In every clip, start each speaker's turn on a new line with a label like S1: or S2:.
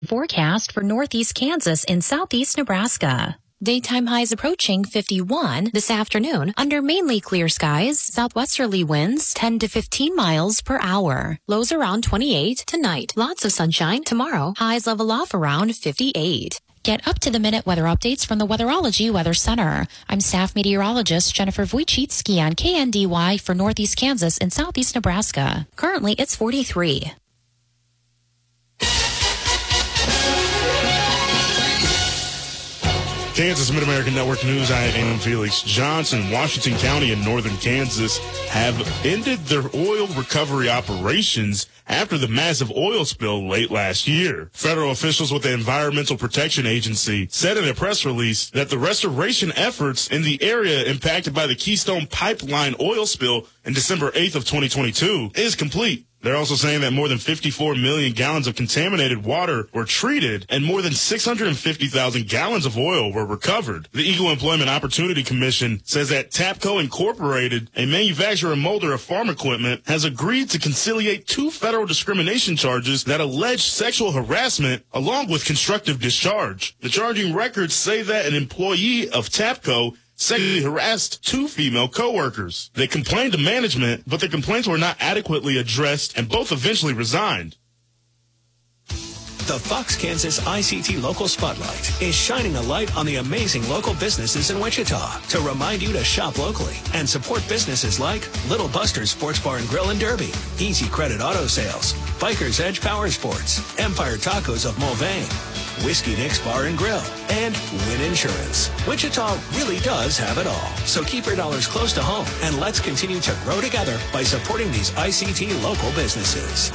S1: Forecast for northeast Kansas and southeast Nebraska. Daytime highs approaching 51 this afternoon under mainly clear skies, southwesterly winds 10 to 15 miles per hour. Lows around 28 tonight. Lots of sunshine tomorrow. Highs level off around 58. Get up-to-the-minute weather updates from the Weatherology Weather Center. I'm staff meteorologist Jennifer Wojcicki on KNDY for northeast Kansas and southeast Nebraska. Currently, it's 43.
S2: Kansas Mid-American Network News, I am Felix Johnson. Washington County and northern Kansas have ended their oil recovery operations after the massive oil spill late last year. Federal officials with the Environmental Protection Agency said in a press release that the restoration efforts in the area impacted by the Keystone Pipeline oil spill in December 8th of 2022 is complete. They're also saying that more than 54 million gallons of contaminated water were treated and more than 650,000 gallons of oil were recovered. The Equal Employment Opportunity Commission says that TAPCO Incorporated, a manufacturer and molder of farm equipment, has agreed to conciliate 2 federal discrimination charges that allege sexual harassment along with constructive discharge. The charging records say that an employee of TAPCO sexually harassed 2 female coworkers. They complained to management, but their complaints were not adequately addressed, and both eventually resigned.
S3: The Fox Kansas ICT Local Spotlight is shining a light on the amazing local businesses in Wichita to remind you to shop locally and support businesses like Little Buster's Sports Bar and Grill in Derby, Easy Credit Auto Sales, Biker's Edge Power Sports, Empire Tacos of Mulvane, Whiskey Nick's Bar and Grill, and Win Insurance. Wichita really does have it all. So keep your dollars close to home and let's continue to grow together by supporting these ICT local businesses.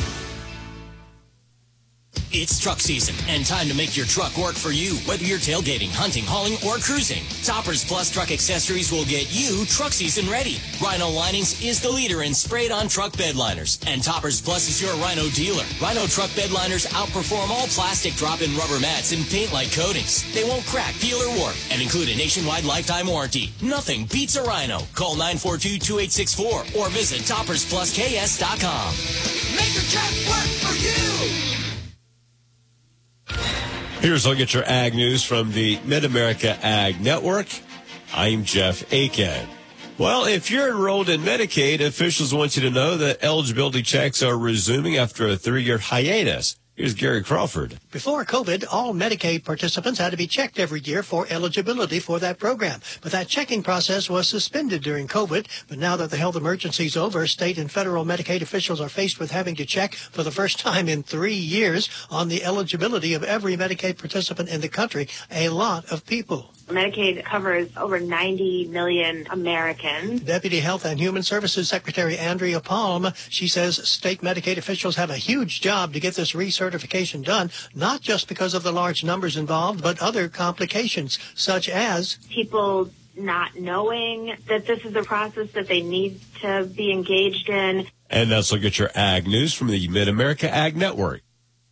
S4: It's truck season and time to make your truck work for you, whether you're tailgating, hunting, hauling, or cruising. Toppers Plus Truck Accessories will get you truck season ready. Rhino Linings is the leader in sprayed-on truck bed liners, and Toppers Plus is your Rhino dealer. Rhino truck bed liners outperform all plastic drop-in rubber mats and paint-like coatings. They won't crack, peel, or warp, and include a nationwide lifetime warranty. Nothing beats a Rhino. Call 942-2864 or visit toppersplusks.com.
S5: Make your truck work for you.
S6: Here's a look at your ag news from the Mid-America Ag Network. I'm Jeff Aiken. Well, if you're enrolled in Medicaid, officials want you to know that eligibility checks are resuming after a 3-year hiatus. Here's Gary Crawford.
S7: Before COVID, all Medicaid participants had to be checked every year for eligibility for that program. But that checking process was suspended during COVID. But now that the health emergency is over, state and federal Medicaid officials are faced with having to check for the first time in 3 years on the eligibility of every Medicaid participant in the country, a lot of people.
S8: Medicaid covers over 90 million Americans.
S7: Deputy Health and Human Services Secretary Andrea Palm, she says state Medicaid officials have a huge job to get this recertification done, not just because of the large numbers involved, but other complications, such as
S8: people not knowing that this is a process that they need to be engaged in.
S6: And let's look at your ag news from the Mid-America Ag Network.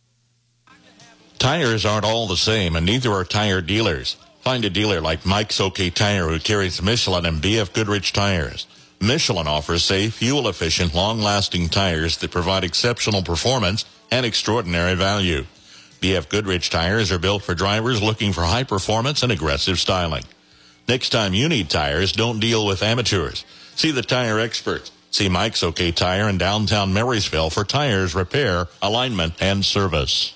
S9: Tires aren't all the same, and neither are tire dealers. Find a dealer like Mike's OK Tire who carries Michelin and BF Goodrich tires. Michelin offers safe, fuel-efficient, long-lasting tires that provide exceptional performance and extraordinary value. BF Goodrich tires are built for drivers looking for high performance and aggressive styling. Next time you need tires, don't deal with amateurs. See the tire experts. See Mike's OK Tire in downtown Marysville for tires, repair, alignment, and service.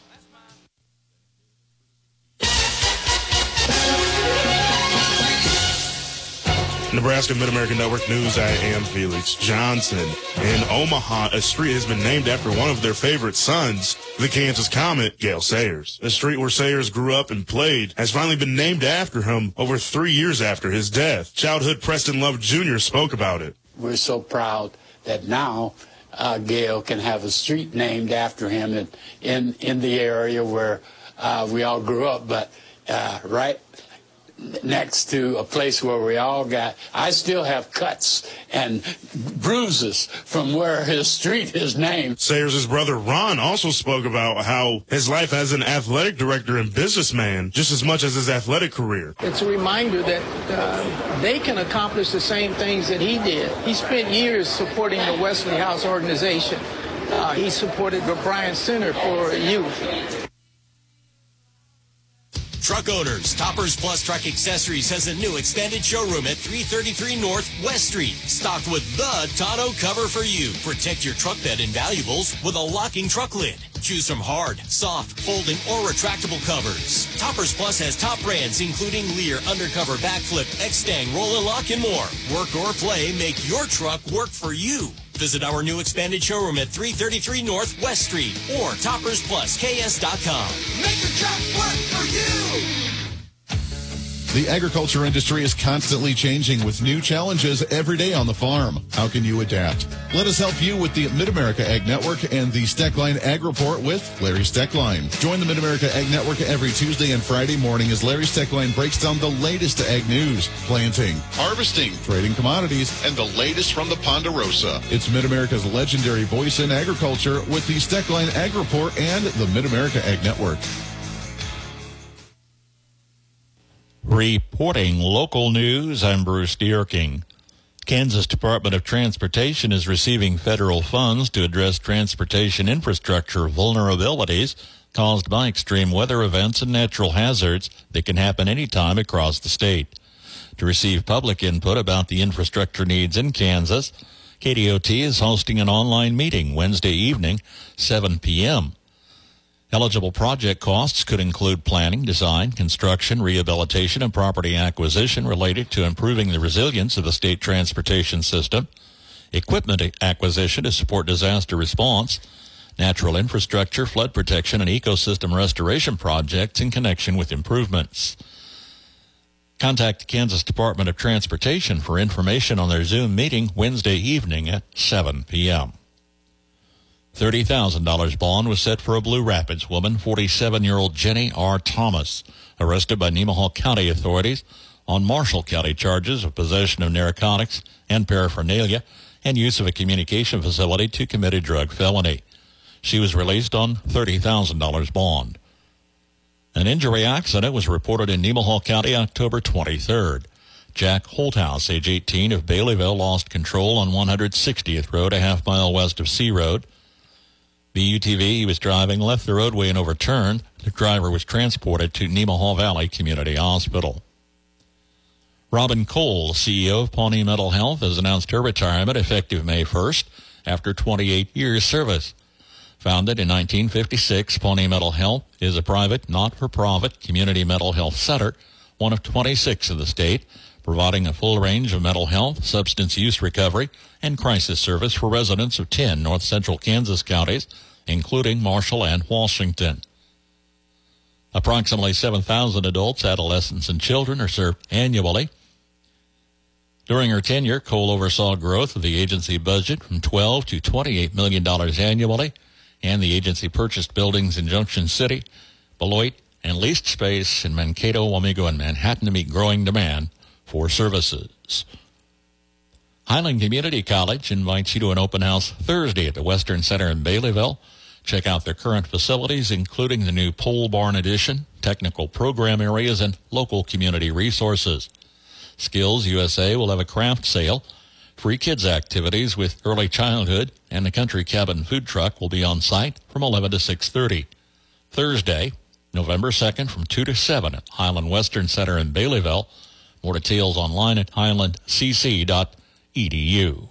S2: Nebraska Mid-American Network News, I am Felix Johnson. In Omaha, a street has been named after one of their favorite sons, the Kansas Comet, Gale Sayers. The street where Sayers grew up and played has finally been named after him over 3 years after his death. Childhood Preston Love Jr. spoke about it.
S10: We're so proud that now Gale can have a street named after him in the area where we all grew up, but right next to a place where we all I still have cuts and bruises from where his street is named.
S2: Sayers' brother Ron also spoke about how his life as an athletic director and businessman just as much as his athletic career.
S11: It's a reminder that they can accomplish the same things that he did. He spent years supporting the Wesley House organization. He supported the Bryant Center for Youth.
S4: Truck owners, Toppers Plus Truck Accessories has a new expanded showroom at 333 North West Street, stocked with the tonneau cover for you. Protect your truck bed and valuables with a locking truck lid. Choose from hard, soft, folding, or retractable covers. Toppers Plus has top brands including Lear, Undercover, Backflip, X-Stang, Roll and Lock, and more. Work or play, make your truck work for you. Visit our new expanded showroom at 333 North West Street or toppersplusks.com.
S5: Make your truck work for you.
S12: The agriculture industry is constantly changing with new challenges every day on the farm. How can you adapt? Let us help you with the Mid-America Ag Network and the Steckline Ag Report with Larry Steckline. Join the Mid-America Ag Network every Tuesday and Friday morning as Larry Steckline breaks down the latest ag news, planting, harvesting, trading commodities, and the latest from the Ponderosa. It's Mid-America's legendary voice in agriculture with the Steckline Ag Report and the Mid-America Ag Network.
S9: Reporting local news, I'm Bruce Dierking. Kansas Department of Transportation is receiving federal funds to address transportation infrastructure vulnerabilities caused by extreme weather events and natural hazards that can happen anytime across the state. To receive public input about the infrastructure needs in Kansas, KDOT is hosting an online meeting Wednesday evening, 7 p.m. Eligible project costs could include planning, design, construction, rehabilitation, and property acquisition related to improving the resilience of the state transportation system, equipment acquisition to support disaster response, natural infrastructure, flood protection, and ecosystem restoration projects in connection with improvements. Contact the Kansas Department of Transportation for information on their Zoom meeting Wednesday evening at 7 p.m. $30,000 bond was set for a Blue Rapids woman, 47-year-old Jenny R. Thomas, arrested by Nemaha County authorities on Marshall County charges of possession of narcotics and paraphernalia and use of a communication facility to commit a drug felony. She was released on $30,000 bond. An injury accident was reported in Nemaha County October 23rd. Jack Holthouse, age 18, of Baileyville, lost control on 160th Road, a half mile west of C Road. The UTV he was driving left the roadway and overturned. The driver was transported to Nemaha Valley Community Hospital. Robin Cole, CEO of Pawnee Mental Health, has announced her retirement effective May 1st after 28 years service. Founded in 1956, Pawnee Mental Health is a private, not-for-profit community mental health center, one of 26 in the state, providing a full range of mental health, substance use recovery, and crisis service for residents of 10 north central Kansas counties, including Marshall and Washington. Approximately 7,000 adults, adolescents, and children are served annually. During her tenure, Cole oversaw growth of the agency budget from $12 to $28 million annually, and the agency purchased buildings in Junction City, Beloit, and leased space in Mankato, Wamego, and Manhattan to meet growing demand for services. Highland Community College invites you to an open house Thursday at the Western Center in Baileyville. Check out their current facilities, including the new pole barn addition, technical program areas, and local community resources. Skills USA will have a craft sale. Free kids activities with early childhood and the country cabin food truck will be on site from 11 to 6:30. Thursday, November 2nd from 2 to 7 at Highland Western Center in Baileyville. More details online at highlandcc.edu.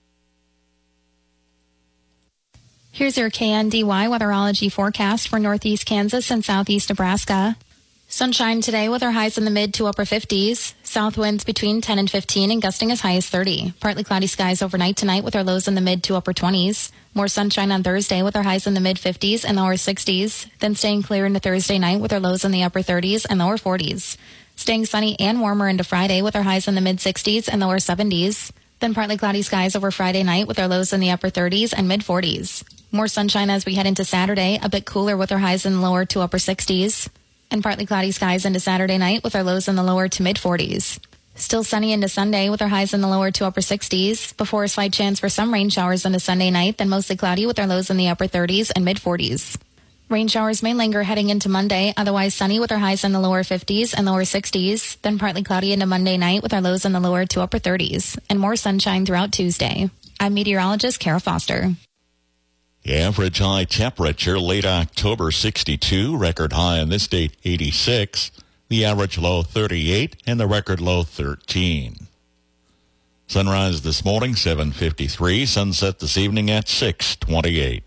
S13: Here's your KNDY weatherology forecast for northeast Kansas and southeast Nebraska. Sunshine today with our highs in the mid to upper 50s. South winds between 10 and 15 and gusting as high as 30. Partly cloudy skies overnight tonight with our lows in the mid to upper 20s. More sunshine on Thursday with our highs in the mid 50s and lower 60s. Then staying clear into Thursday night with our lows in the upper 30s and lower 40s. Staying sunny and warmer into Friday with our highs in the mid 60s and lower 70s. Then partly cloudy skies over Friday night with our lows in the upper 30s and mid 40s. More sunshine as we head into Saturday, a bit cooler with our highs in the lower to upper 60s. And partly cloudy skies into Saturday night with our lows in the lower to mid 40s. Still sunny into Sunday with our highs in the lower to upper 60s, before a slight chance for some rain showers into Sunday night, then mostly cloudy with our lows in the upper 30s and mid 40s. Rain showers may linger heading into Monday, otherwise sunny with our highs in the lower 50s and lower 60s, then partly cloudy into Monday night with our lows in the lower to upper 30s, and more sunshine throughout Tuesday. I'm meteorologist Kara Foster.
S9: The average high temperature late October 62, record high in this state 86. the average low 38, and the record low 13. Sunrise this morning, 7:53. Sunset this evening at 6:28.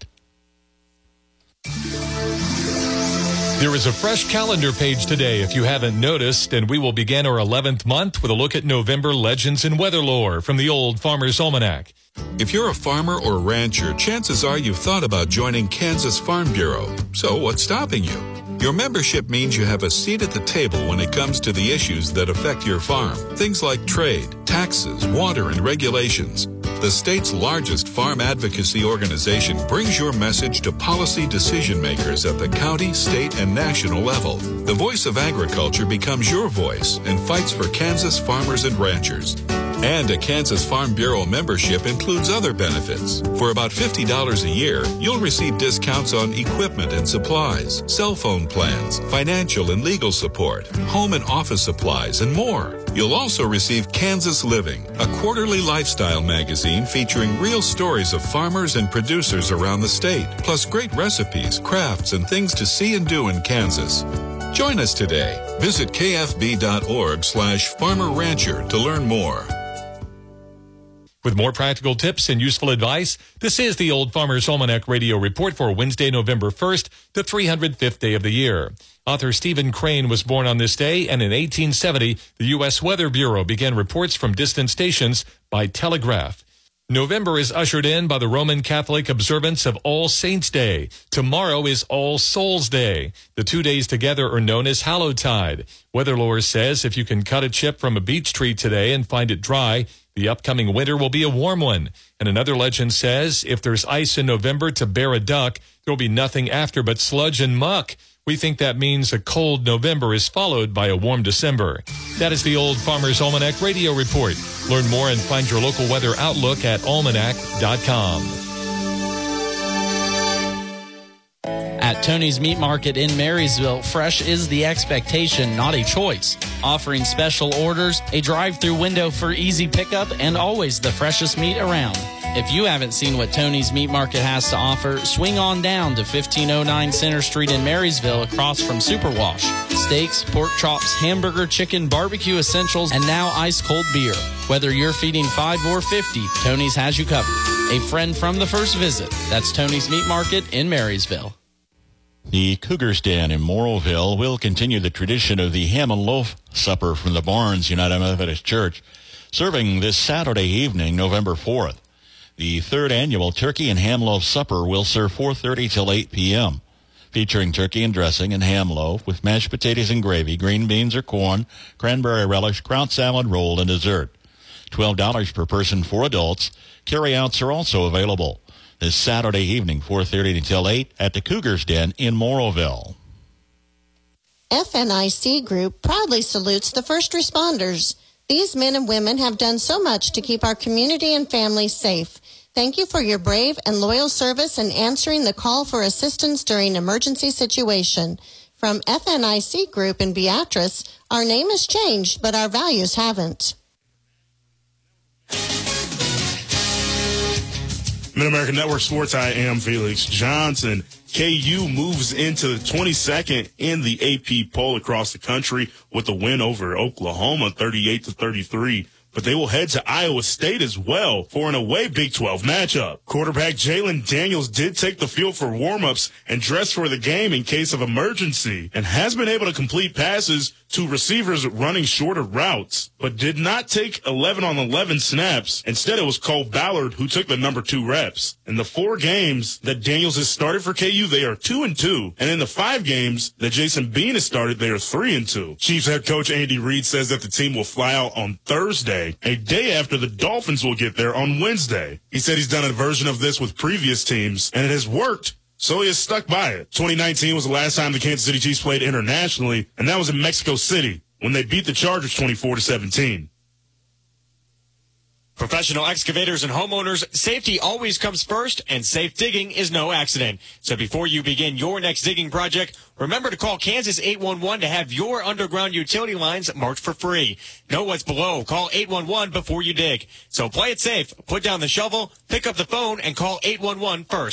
S14: There is a fresh calendar page today if you haven't noticed, and we will begin our 11th month with a look at November legends and weather lore from the Old Farmer's Almanac.
S15: If you're a farmer or rancher, chances are you've thought about joining Kansas Farm Bureau. So what's stopping you? Your membership means you have a seat at the table when it comes to the issues that affect your farm. Things like trade, taxes, water, and regulations. The state's largest farm advocacy organization brings your message to policy decision makers at the county, state, and national level. The voice of agriculture becomes your voice and fights for Kansas farmers and ranchers. And a Kansas Farm Bureau membership includes other benefits. For about $50 a year, you'll receive discounts on equipment and supplies, cell phone plans, financial and legal support, home and office supplies, and more. You'll also receive Kansas Living, a quarterly lifestyle magazine featuring real stories of farmers and producers around the state, plus great recipes, crafts, and things to see and do in Kansas. Join us today. Visit kfb.org/farmer-rancher to learn more.
S14: With more practical tips and useful advice, this is the Old Farmer's Almanac Radio Report for Wednesday, November 1st, the 305th day of the year. Author Stephen Crane was born on this day, and in 1870, the U.S. Weather Bureau began reports from distant stations by telegraph. November is ushered in by the Roman Catholic observance of All Saints' Day. Tomorrow is All Souls' Day. The 2 days together are known as Hallowtide. Weather lore says if you can cut a chip from a beech tree today and find it dry, the upcoming winter will be a warm one. And another legend says if there's ice in November to bear a duck, there will be nothing after but sludge and muck. We think that means a cold November is followed by a warm December. That is the Old Farmer's Almanac Radio Report. Learn more and find your local weather outlook at almanac.com.
S16: At Tony's Meat Market in Marysville, fresh is the expectation, not a choice. Offering special orders, a drive-through window for easy pickup, and always the freshest meat around. If you haven't seen what Tony's Meat Market has to offer, swing on down to 1509 Center Street in Marysville across from Superwash. Steaks, pork chops, hamburger, chicken, barbecue essentials, and now ice-cold beer. Whether you're feeding 5 or 50, Tony's has you covered. A friend from the first visit. That's Tony's Meat Market in Marysville.
S9: The Cougars Den in Morrowville will continue the tradition of the ham and loaf supper from the Barnes United Methodist Church, serving this Saturday evening, November 4th. The third annual Turkey and Ham Loaf Supper will serve 4:30 till 8 p.m., featuring turkey and dressing and ham loaf with mashed potatoes and gravy, green beans or corn, cranberry relish, kraut salad, roll, and dessert. $12 per person for adults. Carryouts are also available. This Saturday evening, 4:30 until 8 at the Cougars Den in Morrowville.
S17: FNIC Group proudly salutes the first responders. These men and women have done so much to keep our community and families safe. Thank you for your brave and loyal service in answering the call for assistance during an emergency situation. From FNIC Group in Beatrice, our name has changed, but our values haven't.
S2: Mid-America Network Sports, I am Felix Johnson. KU moves into the 22nd in the AP poll across the country with a win over Oklahoma, 38-33. But they will head to Iowa State as well for an away Big 12 matchup. Quarterback Jalen Daniels did take the field for warm-ups and dress for the game in case of emergency and has been able to complete passes to receivers running shorter routes, but did not take 11 on 11 snaps. Instead, it was Cole Ballard who took the number 2 reps. In the 4 games that Daniels has started for KU, they are 2-2. And in the 5 games that Jason Bean has started, they are 3-2. Chiefs head coach Andy Reid says that the team will fly out on Thursday, a day after the Dolphins will get there on Wednesday. He said he's done a version of this with previous teams, and it has worked. So he has stuck by it. 2019 was the last time the Kansas City Chiefs played internationally, and that was in Mexico City when they beat the Chargers 24-17.
S18: Professional excavators and homeowners, safety always comes first, and safe digging is no accident. So before you begin your next digging project, remember to call Kansas 811 to have your underground utility lines marked for free. Know what's below. Call 811 before you dig. So play it safe. Put down the shovel, pick up the phone, and call 811 first.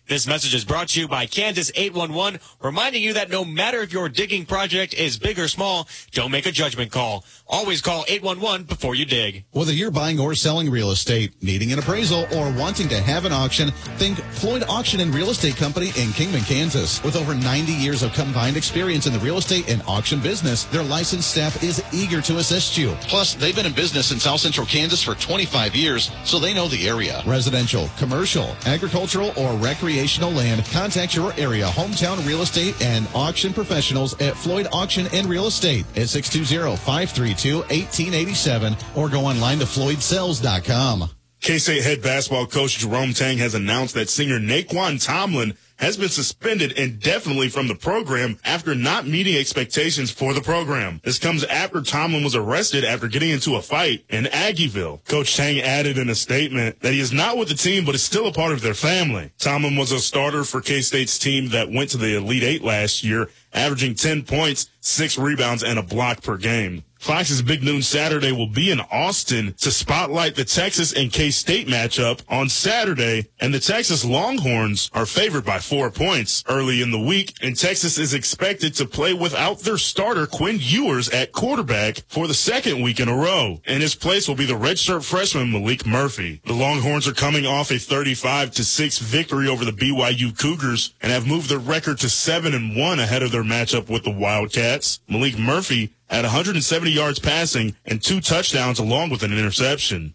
S18: This message is brought to you by Kansas 811, reminding you that no matter if your digging project is big or small, don't make a judgment call. Always call 811 before you dig.
S12: Whether you're buying or selling real estate, needing an appraisal, or wanting to have an auction, think Floyd Auction and Real Estate Company in Kingman, Kansas. With over 90 years of combined experience in the real estate and auction business, their licensed staff is eager to assist you.
S19: Plus, they've been in business in South Central Kansas for 25 years, so they know the area.
S12: Residential, commercial, agricultural, or recreational land, contact your area hometown real estate and auction professionals at Floyd Auction and Real Estate at 620-532-1887 or go online to floydsells.com.
S2: K-State head basketball coach Jerome Tang has announced that senior Naquan Tomlin has been suspended indefinitely from the program after not meeting expectations for the program. This comes after Tomlin was arrested after getting into a fight in Aggieville. Coach Tang added in a statement that he is not with the team but is still a part of their family. Tomlin was a starter for K-State's team that went to the Elite Eight last year, averaging 10 points, 6 rebounds, and a block per game. Fox's Big Noon Saturday will be in Austin to spotlight the Texas and K-State matchup on Saturday, and the Texas Longhorns are favored by 4 points early in the week, and Texas is expected to play without their starter Quinn Ewers at quarterback for the second week in a row. In his place will be the redshirt freshman Malik Murphy. The Longhorns are coming off a 35-6 victory over the BYU Cougars and have moved their record to 7-1 ahead of their matchup with the Wildcats. Malik Murphy had 170 yards passing and 2 touchdowns along with an interception.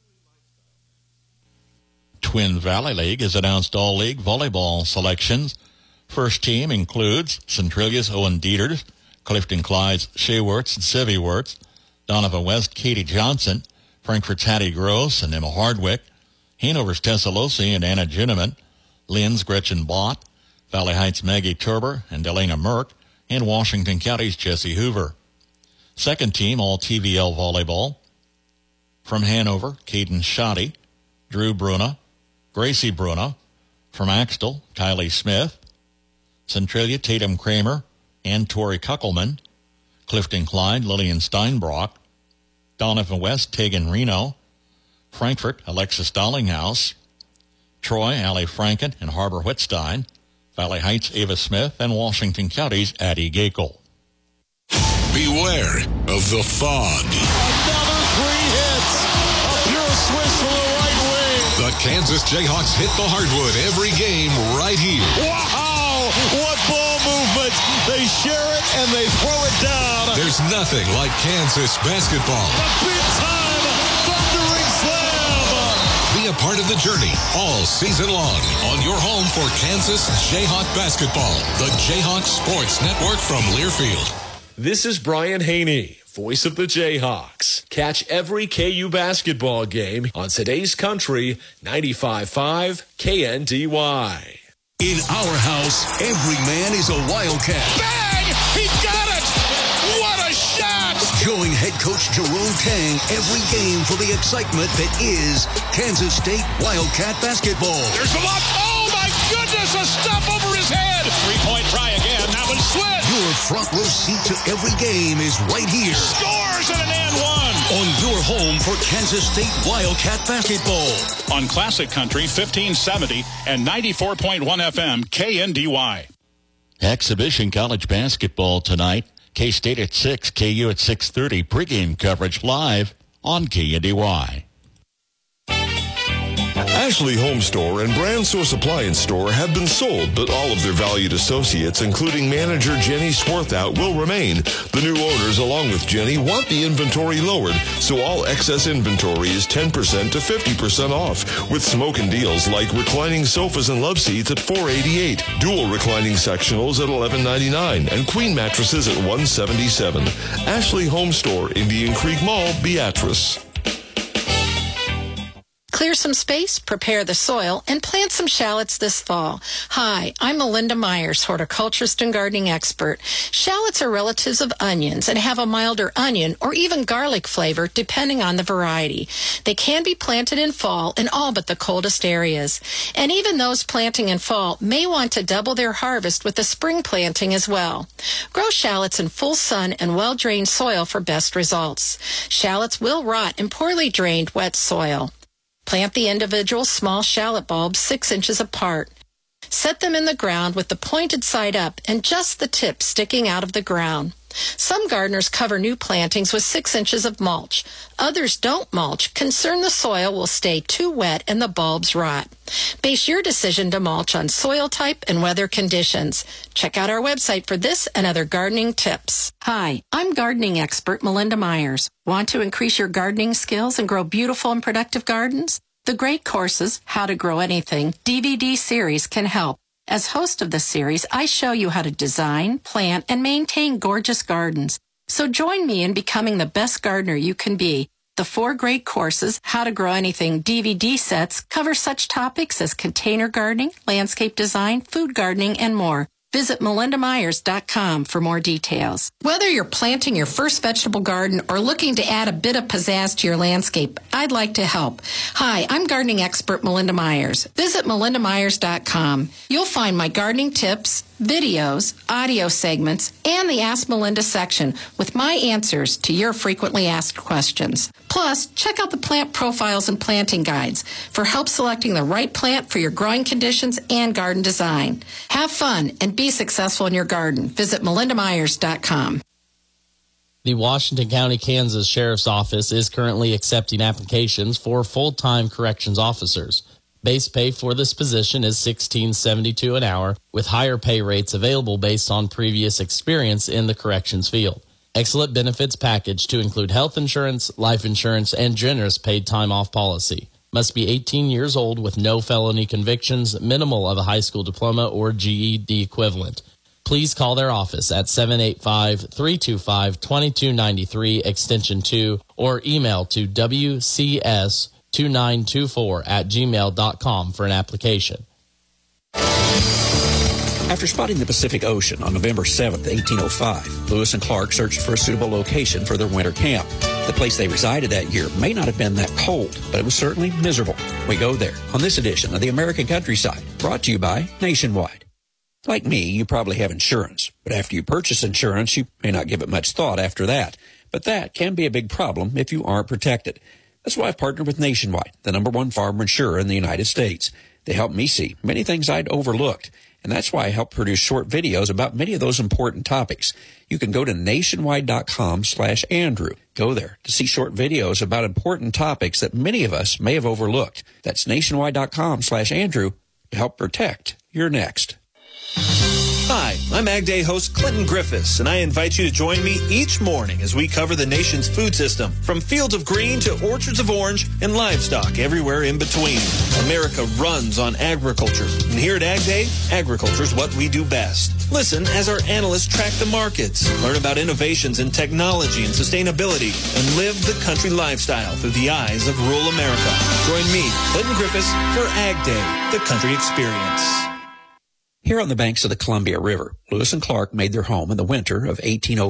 S9: Twin Valley League has announced all league volleyball selections. First team includes Centralia's Owen Dieters, Clifton Clyde's Shea Wirtz and Sivy Wirtz, Donovan West, Katie Johnson, Frankfurt's Hattie Gross and Emma Hardwick, Hanover's Tessa Losi and Anna Ginneman, Lynn's Gretchen Bott, Valley Heights' Maggie Turber and Delana Merck, and Washington County's Jessie Hoover. Second team, all TVL volleyball. From Hanover, Caden Shoddy, Drew Bruna, Gracie Bruna. From Axtell, Kylie Smith. Centralia, Tatum Kramer and Tori Kuckelman. Clifton Clyde, Lillian Steinbrock. Donovan West, Tegan Reno. Frankfurt, Alexis Dollinghouse. Troy, Allie Franken and Harbor Whitstein. Valley Heights, Ava Smith, and Washington County's Addie Gakel.
S20: Beware of the fog.
S5: Another 3 hits. A pure switch from the right wing.
S20: The Kansas Jayhawks hit the hardwood every game right here.
S5: Wow! What ball movement. They share it and they throw it down.
S20: There's nothing like Kansas basketball.
S5: The big-time thundering slam.
S20: Be a part of the journey all season long on your home for Kansas Jayhawk basketball. The Jayhawk Sports Network from Learfield.
S21: This is Brian Haney, voice of the Jayhawks. Catch every KU basketball game on today's country, 95.5 KNDY.
S20: In our house, every man is a Wildcat.
S5: Bang! He got it! What a shot!
S20: Join head coach Jerome Tang every game for the excitement that is Kansas State Wildcat basketball.
S5: There's the lock. Oh, my goodness! A stop over his head! 3-point try again. That one slid.
S20: Your front row seat to every game is right here.
S5: Scores and an and one.
S20: On your home for Kansas State Wildcat basketball.
S22: On Classic Country 1570 and 94.1 FM KNDY.
S9: Exhibition college basketball tonight. K-State at 6, KU at 6:30. Pregame coverage live on KNDY.
S23: Ashley Home Store and Brand Source Appliance Store have been sold, but all of their valued associates, including manager Jenny Swarthout, will remain. The new owners, along with Jenny, want the inventory lowered, so all excess inventory is 10% to 50% off, with smoking deals like reclining sofas and love seats at $488, dual reclining sectionals at $11.99, and queen mattresses at $177. Ashley Home Store, Indian Creek Mall, Beatrice.
S24: Clear some space, prepare the soil, and plant some shallots this fall. Hi, I'm Melinda Myers, horticulturist and gardening expert. Shallots are relatives of onions and have a milder onion or even garlic flavor depending on the variety. They can be planted in fall in all but the coldest areas. And even those planting in fall may want to double their harvest with a spring planting as well. Grow shallots in full sun and well-drained soil for best results. Shallots will rot in poorly drained, wet soil. Plant the individual small shallot bulbs 6 inches apart. Set them in the ground with the pointed side up and just the tip sticking out of the ground. Some gardeners cover new plantings with 6 inches of mulch. Others don't mulch, concerned the soil will stay too wet and the bulbs rot. Base your decision to mulch on soil type and weather conditions. Check out our website for this and other gardening tips. Hi, I'm gardening expert Melinda Myers. Want to increase your gardening skills and grow beautiful and productive gardens? The Great Courses, How to Grow Anything DVD series can help. As host of the series, I show you how to design, plant, and maintain gorgeous gardens. So join me in becoming the best gardener you can be. The 4 Great Courses, How to Grow Anything DVD sets cover such topics as container gardening, landscape design, food gardening, and more. Visit melindamyers.com for more details. Whether you're planting your first vegetable garden or looking to add a bit of pizzazz to your landscape, I'd like to help. Hi, I'm gardening expert Melinda Myers. Visit melindamyers.com. You'll find my gardening tips, videos, audio segments, and the Ask Melinda section with my answers to your frequently asked questions. Plus, check out the plant profiles and planting guides for help selecting the right plant for your growing conditions and garden design. Have fun and be successful in your garden. Visit melindamyers.com.
S16: The Washington County, Kansas Sheriff's Office is currently accepting applications for full-time corrections officers. Base pay for this position is $16.72 an hour, with higher pay rates available based on previous experience in the corrections field. Excellent benefits package to include health insurance, life insurance, and generous paid time off policy. Must be 18 years old with no felony convictions, minimal of a high school diploma or GED equivalent. Please call their office at 785-325-2293 extension 2 or email to wcs2924@gmail.com for an application.
S1: After spotting the Pacific Ocean on November 7th, 1805, Lewis and Clark searched for a suitable location for their winter camp. The place they resided that year may not have been that cold, but it was certainly miserable. We go there on this edition of the American Countryside, brought to you by Nationwide. Like me, you probably have insurance, but after you purchase insurance, you may not give it much thought after that. But that can be a big problem if you aren't protected. That's why I've partnered with Nationwide, the #1 farmer insurer in the United States. They help me see many things I'd overlooked. And that's why I help produce short videos about many of those important topics. You can go to nationwide.com/Andrew. Go there to see short videos about important topics that many of us may have overlooked. That's nationwide.com/Andrew to help protect your next.
S3: Hi, I'm Ag Day host Clinton Griffiths, and I invite you to join me each morning as we cover the nation's food system, from fields of green to orchards of orange and livestock everywhere in between. America runs on agriculture, and here at Ag Day, agriculture is what we do best. Listen as our analysts track the markets, learn about innovations in technology and sustainability, and live the country lifestyle through the eyes of rural America. Join me, Clinton Griffiths, for Ag Day, the country experience.
S1: Here on the banks of the Columbia River, Lewis and Clark made their home in the winter of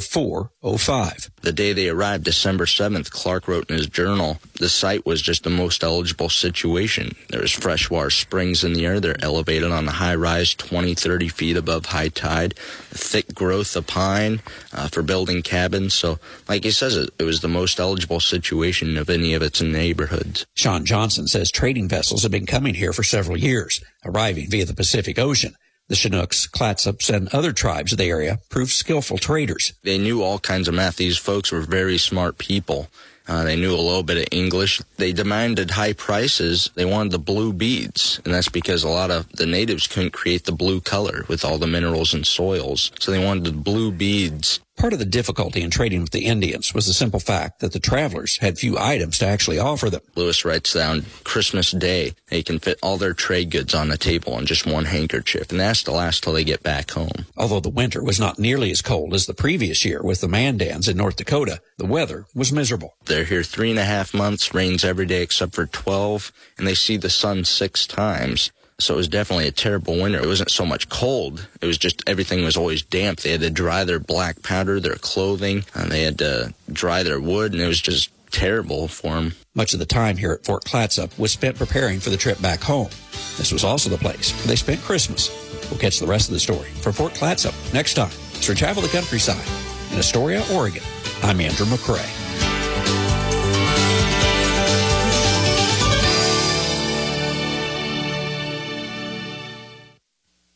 S1: 1804-05.
S7: The day they arrived, December 7th, Clark wrote in his journal, the site was just the most eligible situation. There was freshwater springs in the air. They're elevated on a high rise, 20, 30 feet above high tide. A thick growth of pine for building cabins. So, like he says, it was the most eligible situation of any of its neighborhoods.
S1: Sean Johnson says trading vessels have been coming here for several years, arriving via the Pacific Ocean. The Chinooks, Clatsops, and other tribes of the area proved skillful traders.
S7: They knew all kinds of math. These folks were very smart people. They knew a little bit of English. They demanded high prices. They wanted the blue beads, and that's because a lot of the natives couldn't create the blue color with all the minerals and soils. So they wanted the blue beads.
S1: Part of the difficulty in trading with the Indians was the simple fact that the travelers had few items to actually offer them.
S7: Lewis writes down Christmas Day, they can fit all their trade goods on the table on just one handkerchief, and that's to last till they get back home.
S1: Although the winter was not nearly as cold as the previous year with the Mandans in North Dakota, the weather was miserable.
S7: They're here 3.5 months, rains every day except for 12, and they see the sun 6 times. So it was definitely a terrible winter. It wasn't so much cold. It was just everything was always damp. They had to dry their black powder, their clothing, and they had to dry their wood, and it was just terrible for them.
S1: Much of the time here at Fort Clatsop was spent preparing for the trip back home. This was also the place where they spent Christmas. We'll catch the rest of the story from Fort Clatsop next time. It's for Travel the Countryside in Astoria, Oregon. I'm Andrew McCrae.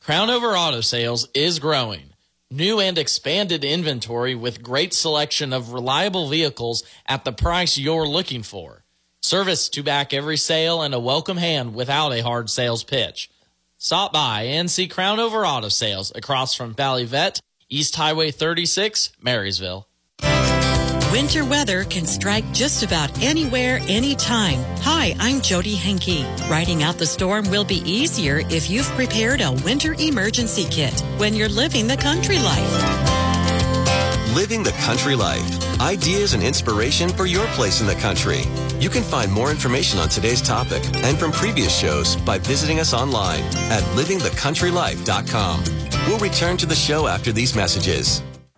S16: Crown Over Auto Sales is growing. New and expanded inventory with great selection of reliable vehicles at the price you're looking for. Service to back every sale and a welcome hand without a hard sales pitch. Stop by and see Crown Over Auto Sales across from Valley Vet, East Highway 36, Marysville.
S6: Winter weather can strike just about anywhere, anytime. Hi, I'm Jody Henke. Riding out the storm will be easier if you've prepared a winter emergency kit when you're living the country life.
S8: Living the Country Life. Ideas and inspiration for your place in the country. You can find more information on today's topic and from previous shows by visiting us online at livingthecountrylife.com. We'll return to the show after these messages.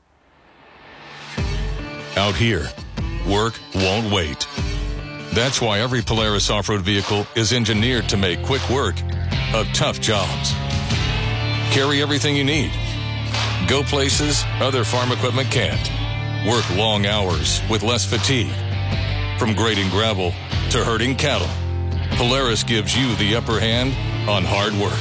S10: Out here, work won't wait. That's why every Polaris off-road vehicle is engineered to make quick work of tough jobs. Carry everything you need. Go places other farm equipment can't. Work long hours with less fatigue. From grading gravel to herding cattle, Polaris gives you the upper hand on hard work.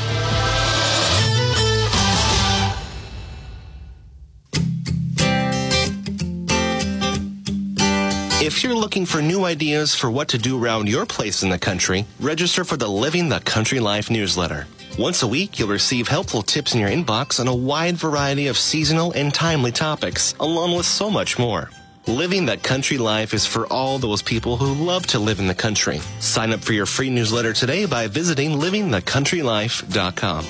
S11: If you're looking for new ideas for what to do around your place in the country, register for the Living the Country Life newsletter. Once a week, you'll receive helpful tips in your inbox on a wide variety of seasonal and timely topics, along with so much more. Living the Country Life is for all those people who love to live in the country. Sign up for your free newsletter today by visiting livingthecountrylife.com.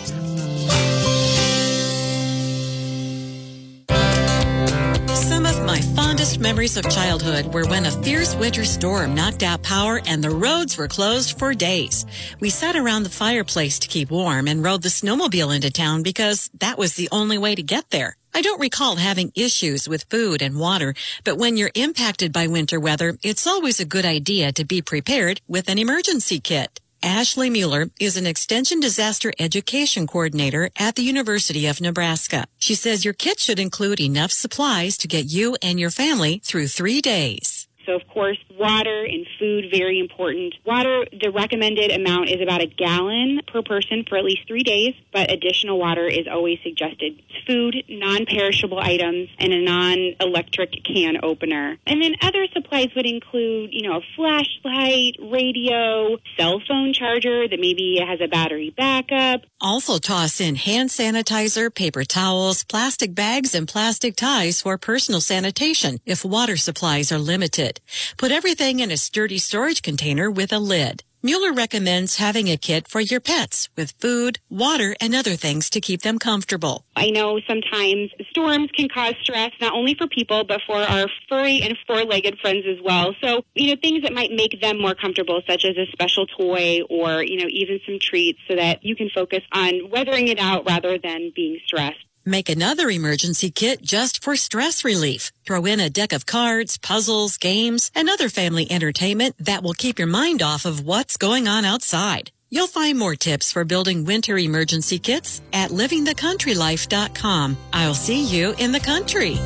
S6: Some of my fondest memories of childhood were when a fierce winter storm knocked out power and the roads were closed for days. We sat around the fireplace to keep warm and rode the snowmobile into town because that was the only way to get there. I don't recall having issues with food and water, but when you're impacted by winter weather, it's always a good idea to be prepared with an emergency kit. Ashley Mueller is an Extension Disaster Education Coordinator at the University of Nebraska. She says your kit should include enough supplies to get you and your family through 3 days.
S25: So, of course, water and food, very important. Water, the recommended amount is about 1 gallon per person for at least 3 days, but additional water is always suggested. Food, non-perishable items, and a non-electric can opener. And then other supplies would include, a flashlight, radio, cell phone charger that maybe has a battery backup.
S6: Also toss in hand sanitizer, paper towels, plastic bags, and plastic ties for personal sanitation if water supplies are limited. Put everything in a sturdy storage container with a lid. Mueller recommends having a kit for your pets with food, water, and other things to keep them comfortable.
S25: I know sometimes storms can cause stress, not only for people, but for our furry and four-legged friends as well. So, things that might make them more comfortable, such as a special toy or, even some treats so that you can focus on weathering it out rather than being stressed.
S6: Make another emergency kit just for stress relief. Throw in a deck of cards, puzzles, games, and other family entertainment that will keep your mind off of what's going on outside. You'll find more tips for building winter emergency kits at livingthecountrylife.com. I'll see you in the country.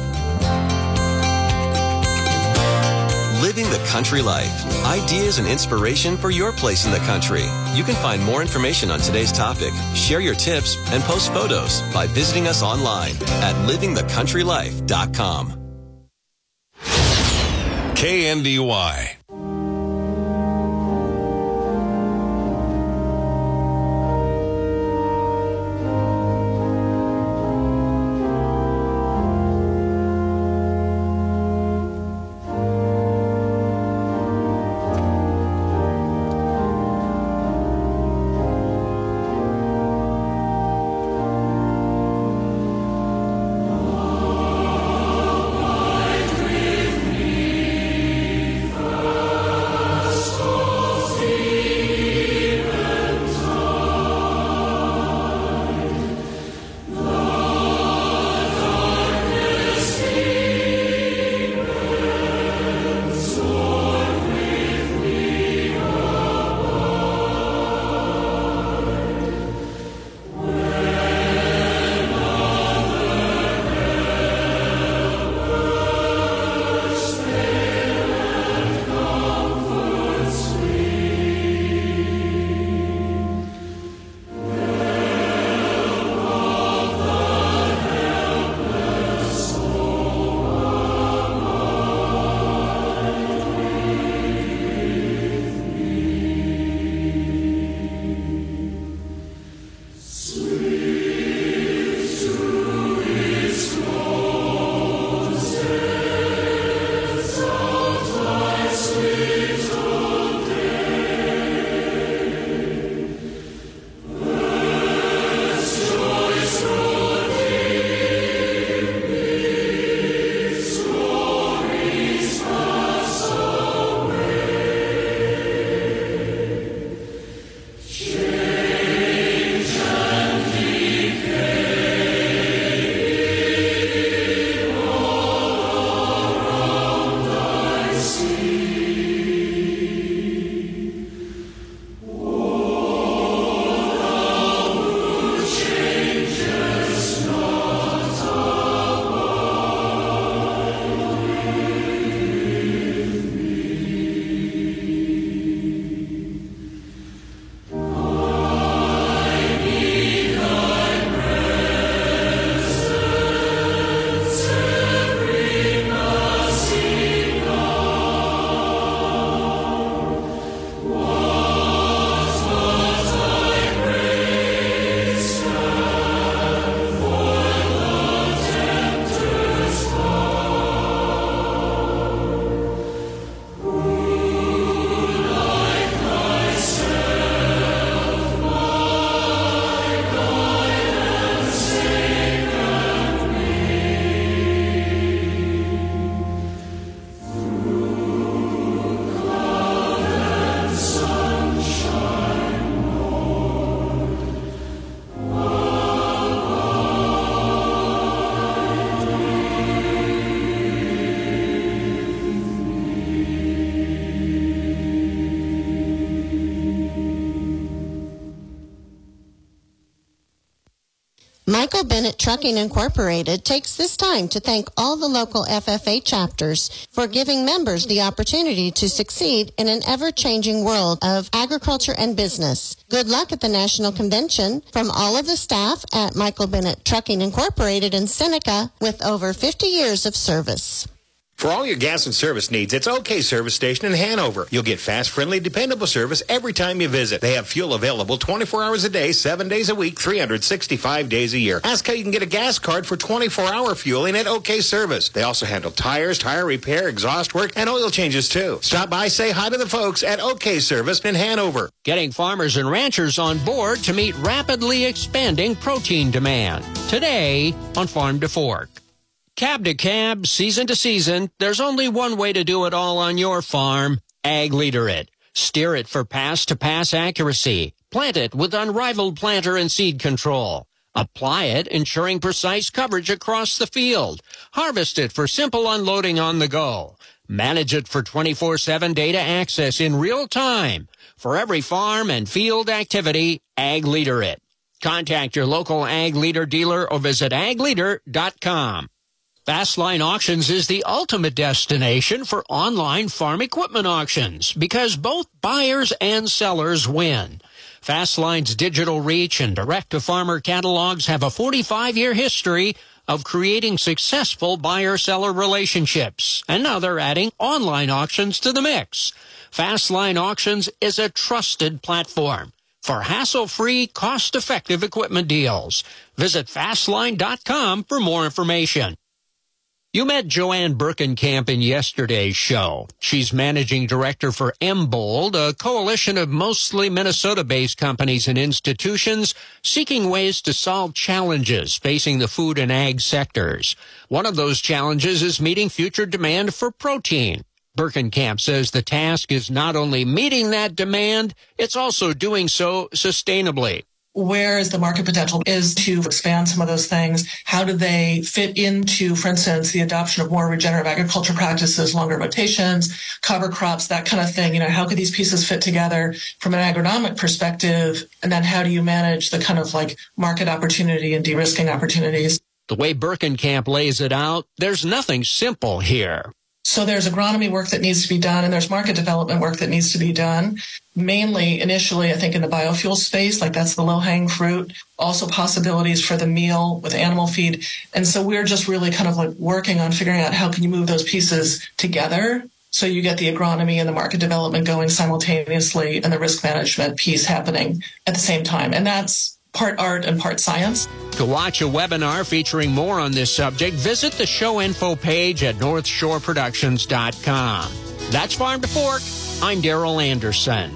S8: Living the Country Life. Ideas and inspiration for your place in the country. You can find more information on today's topic, share your tips, and post photos by visiting us online at livingthecountrylife.com.
S20: KNDY.
S4: Michael Bennett Trucking Incorporated takes this time to thank all the local FFA chapters for giving members the opportunity to succeed in an ever-changing world of agriculture and business. Good luck at the National Convention from all of the staff at Michael Bennett Trucking Incorporated in Seneca with over 50 years of service.
S13: For all your gas and service needs, it's OK Service Station in Hanover. You'll get fast, friendly, dependable service every time you visit. They have fuel available 24 hours a day, 7 days a week, 365 days a year. Ask how you can get a gas card for 24-hour fueling at OK Service. They also handle tires, tire repair, exhaust work, and oil changes too. Stop by, say hi to the folks at OK Service in Hanover.
S14: Getting farmers and ranchers on board to meet rapidly expanding protein demand. Today on Farm to Fork. Cab to cab, season to season, there's only one way to do it all on your farm. Ag Leader it. Steer it for pass-to-pass accuracy. Plant it with unrivaled planter and seed control. Apply it, ensuring precise coverage across the field. Harvest it for simple unloading on the go. Manage it for 24/7 data access in real time. For every farm and field activity, Ag Leader it. Contact your local Ag Leader dealer or visit agleader.com. Fastline Auctions is the ultimate destination for online farm equipment auctions because both buyers and sellers win. Fastline's digital reach and direct-to-farmer catalogs have a 45-year history of creating successful buyer-seller relationships. And now they're adding online auctions to the mix. Fastline Auctions is a trusted platform for hassle-free, cost-effective equipment deals. Visit Fastline.com for more information. You met Joanne Birkenkamp in yesterday's show. She's managing director for Embold, a coalition of mostly Minnesota-based companies and institutions seeking ways to solve challenges facing the food and ag sectors. One of those challenges is meeting future demand for protein. Birkenkamp says the task is not only meeting that demand, it's also doing so sustainably.
S15: Where is the market potential is to expand some of those things. How do they fit into, for instance, the adoption of more regenerative agriculture practices, longer rotations, cover crops, that kind of thing? You know, how could these pieces fit together from an agronomic perspective? And then how do you manage the kind of like market opportunity and de-risking opportunities?
S14: The way Birkenkamp lays it out, there's nothing simple here.
S15: So there's agronomy work that needs to be done, and there's market development work that needs to be done. Mainly, initially, I think in the biofuel space, like that's the low-hanging fruit. Also possibilities for the meal with animal feed. And so we're just really kind of like working on figuring out how can you move those pieces together so you get the agronomy and the market development going simultaneously and the risk management piece happening at the same time. And that's part art and part science.
S14: To watch a webinar featuring more on this subject, visit the show info page at northshoreproductions.com. That's Farm to Fork. I'm Darrell Anderson.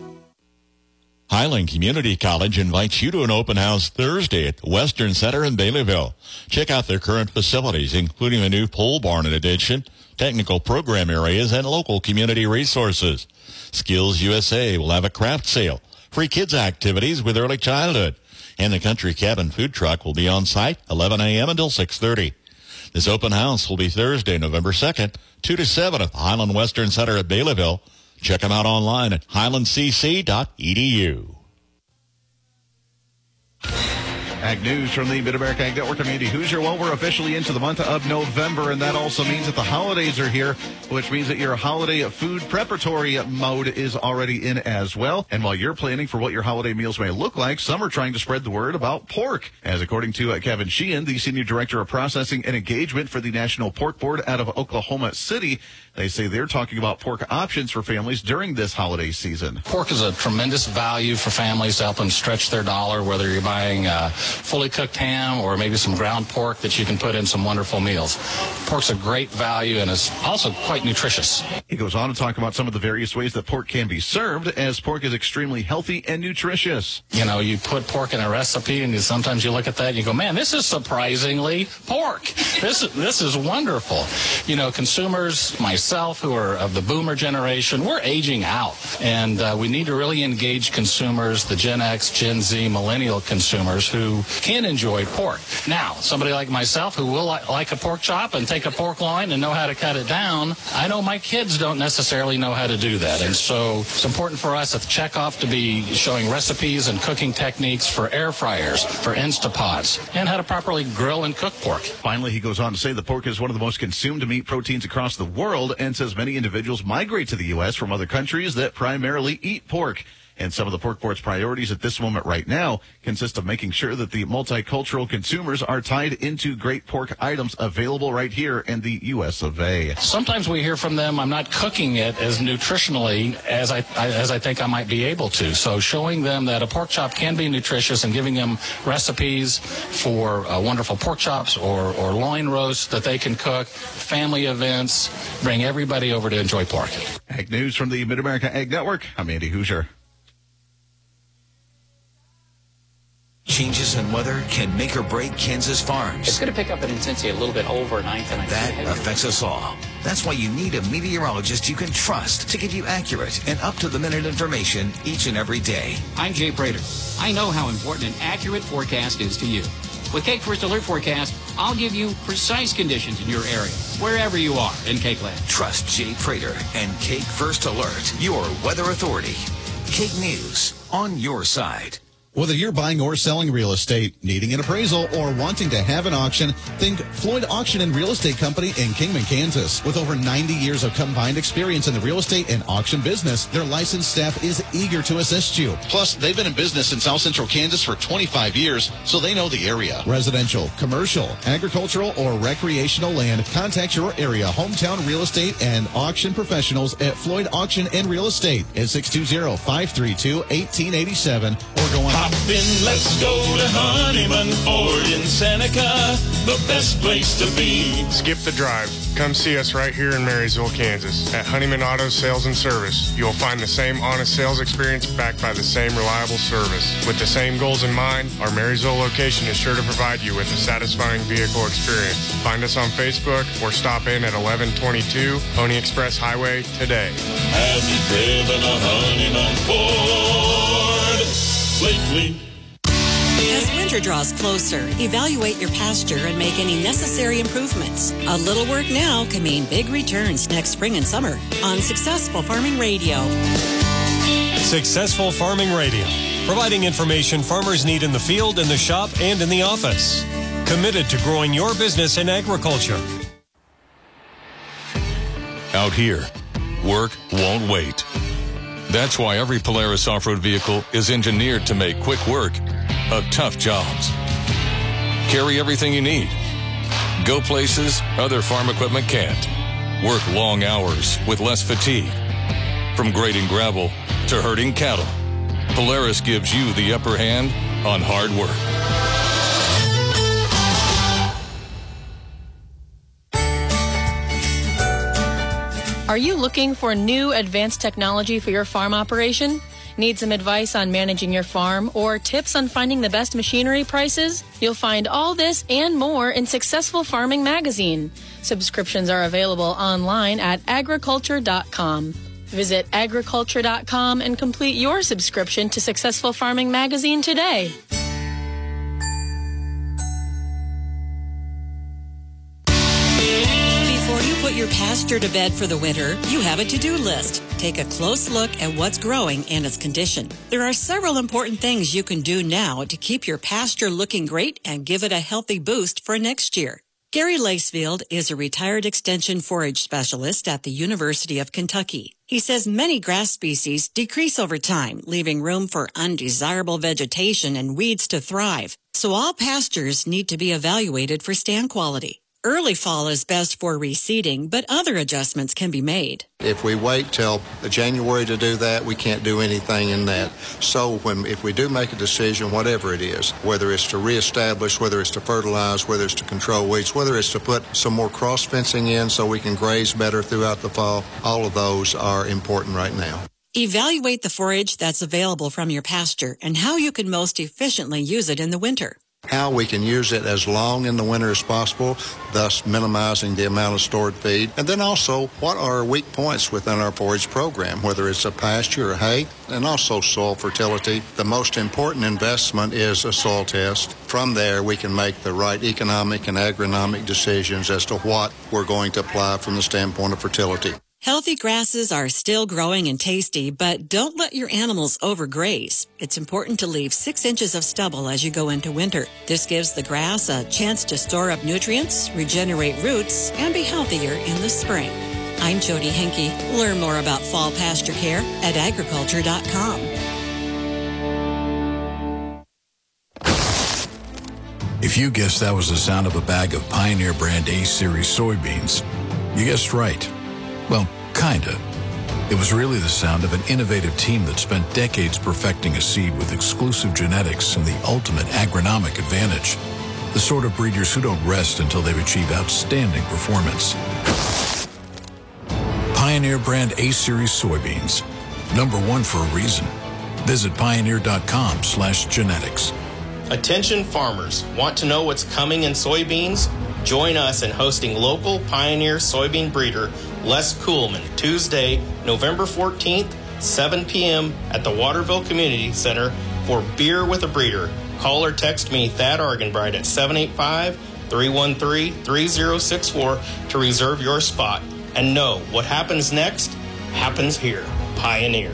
S9: Highland Community College invites you to an open house Thursday at Western Center in Baileyville. Check out their current facilities, including a new pole barn addition, technical program areas, and local community resources. Skills USA will have a craft sale, free kids activities with early childhood, and the Country Cabin food truck will be on site 11 a.m. until 6:30. This open house will be Thursday, November 2nd, 2 to 7 at the Highland Western Center at Baileyville. Check them out online at highlandcc.edu.
S17: Ag News from the Mid-America Ag Network Community Hoosier. Well, we're officially into the month of November, and that also means that the holidays are here, which means that your holiday food preparatory mode is already in as well. And while you're planning for what your holiday meals may look like, some are trying to spread the word about pork. As according to Kevin Sheehan, the Senior Director of Processing and Engagement for the National Pork Board out of Oklahoma City, they say they're talking about pork options for families during this holiday season.
S26: Pork is a tremendous value for families to help them stretch their dollar, whether you're buying fully cooked ham or maybe some ground pork that you can put in some wonderful meals. Pork's a great value and is also quite nutritious.
S17: He goes on to talk about some of the various ways that pork can be served, as pork is extremely healthy and nutritious.
S26: You know, you put pork in a recipe and sometimes you look at that and you go, man, this is surprisingly pork. This is wonderful. You know, consumers, myself, who are of the boomer generation, we're aging out. And we need to really engage consumers, the Gen X, Gen Z, millennial consumers who who can enjoy pork. Now, somebody like myself who will like a pork chop and take a pork loin and know how to cut it down, I know my kids don't necessarily know how to do that. And so it's important for us at the checkoff to be showing recipes and cooking techniques for air fryers, for Instapots, and how to properly grill and cook pork.
S17: Finally, he goes on to say the pork is one of the most consumed meat proteins across the world, and says many individuals migrate to the U.S. from other countries that primarily eat pork. And some of the Pork Board's priorities at this moment right now consist of making sure that the multicultural consumers are tied into great pork items available right here in the U.S. of A.
S26: Sometimes we hear from them, I'm not cooking it as nutritionally as I think I might be able to. So showing them that a pork chop can be nutritious and giving them recipes for wonderful pork chops or loin roasts that they can cook, family events, bring everybody over to enjoy pork.
S17: Ag News from the Mid-America Ag Network. I'm Andy Hoosier.
S2: Changes in weather can make or break Kansas farms.
S5: It's going to pick up in intensity a little bit overnight tonight.
S2: That affects us all. That's why you need a meteorologist you can trust to give you accurate and up-to-the-minute information each and every day.
S12: I'm Jay Prater. I know how important an accurate forecast is to you. With Cake First Alert Forecast, I'll give you precise conditions in your area, wherever you are in Cake Land.
S2: Trust Jay Prater and Cake First Alert, your weather authority. Cake News, on your side.
S18: Whether you're buying or selling real estate, needing an appraisal, or wanting to have an auction, think Floyd Auction and Real Estate Company in Kingman, Kansas. With over 90 years of combined experience in the real estate and auction business, their licensed staff is eager to assist you. Plus, they've been in business in South Central Kansas for 25 years, so they know the area. Residential, commercial, agricultural, or recreational land, contact your area hometown real estate and auction professionals at Floyd Auction and Real Estate at 620-532-1887 or go on.
S19: Hop in, let's go to Honeyman Ford in Seneca, the best place to be.
S21: Skip the drive. Come see us right here in Marysville, Kansas. At Honeyman Auto Sales and Service, you'll find the same honest sales experience backed by the same reliable service. With the same goals in mind, our Marysville location is sure to provide you with a satisfying vehicle experience. Find us on Facebook or stop in at 1122 Pony Express Highway today.
S19: Have you driven a Honeyman Ford lately?
S6: As winter draws closer, evaluate your pasture and make any necessary improvements. A little work now can mean big returns next spring and summer on Successful Farming Radio.
S27: Successful Farming Radio, providing information farmers need in the field, in the shop, and in the office. Committed to growing your business in agriculture.
S10: Out here, work won't wait. That's why every Polaris off-road vehicle is engineered to make quick work of tough jobs. Carry everything you need. Go places other farm equipment can't. Work long hours with less fatigue. From grading gravel to herding cattle, Polaris gives you the upper hand on hard work.
S28: Are you looking for new advanced technology for your farm operation? Need some advice on managing your farm or tips on finding the best machinery prices? You'll find all this and more in Successful Farming Magazine. Subscriptions are available online at agriculture.com. Visit agriculture.com and complete your subscription to Successful Farming Magazine today.
S6: Put your pasture to bed for the winter, you have a to-do list. Take a close look at what's growing and its condition. There are several important things you can do now to keep your pasture looking great and give it a healthy boost for next year. Gary Lacefield is a retired extension forage specialist at the University of Kentucky. He says many grass species decrease over time, leaving room for undesirable vegetation and weeds to thrive. So all pastures need to be evaluated for stand quality. Early fall is best for reseeding, but other adjustments can be made.
S29: If we wait till January to do that, we can't do anything in that. So if we do make a decision, whatever it is, whether it's to reestablish, whether it's to fertilize, whether it's to control weeds, whether it's to put some more cross fencing in so we can graze better throughout the fall, all of those are important right now.
S6: Evaluate the forage that's available from your pasture and how you can most efficiently use it in the winter.
S29: how we can use it as long in the winter as possible, thus minimizing the amount of stored feed. And then also, what are weak points within our forage program, whether it's a pasture or hay, and also soil fertility. The most important investment is a soil test. From there, we can make the right economic and agronomic decisions as to what we're going to apply from the standpoint of fertility.
S6: Healthy grasses are still growing and tasty, but don't let your animals overgraze. It's important to leave 6 inches of stubble as you go into winter. This gives the grass a chance to store up nutrients, regenerate roots, and be healthier in the spring. I'm Jody Henke. Learn more about fall pasture care at agriculture.com.
S1: If you guessed that was the sound of a bag of Pioneer brand A-Series soybeans, you guessed right. Well, kinda. It was really the sound of an innovative team that spent decades perfecting a seed with exclusive genetics and the ultimate agronomic advantage. The sort of breeders who don't rest until they've achieved outstanding performance. Pioneer brand A-Series soybeans. #1 for a reason. Visit pioneer.com/genetics.
S3: Attention farmers, want to know what's coming in soybeans? Join us in hosting local Pioneer soybean breeder Les Kuhlman Tuesday, November 14th, 7 p.m. at the Waterville Community Center for Beer with a Breeder. Call or text me, Thad Argenbright, at 785-313-3064 to reserve your spot. And know what happens next happens here. Pioneer.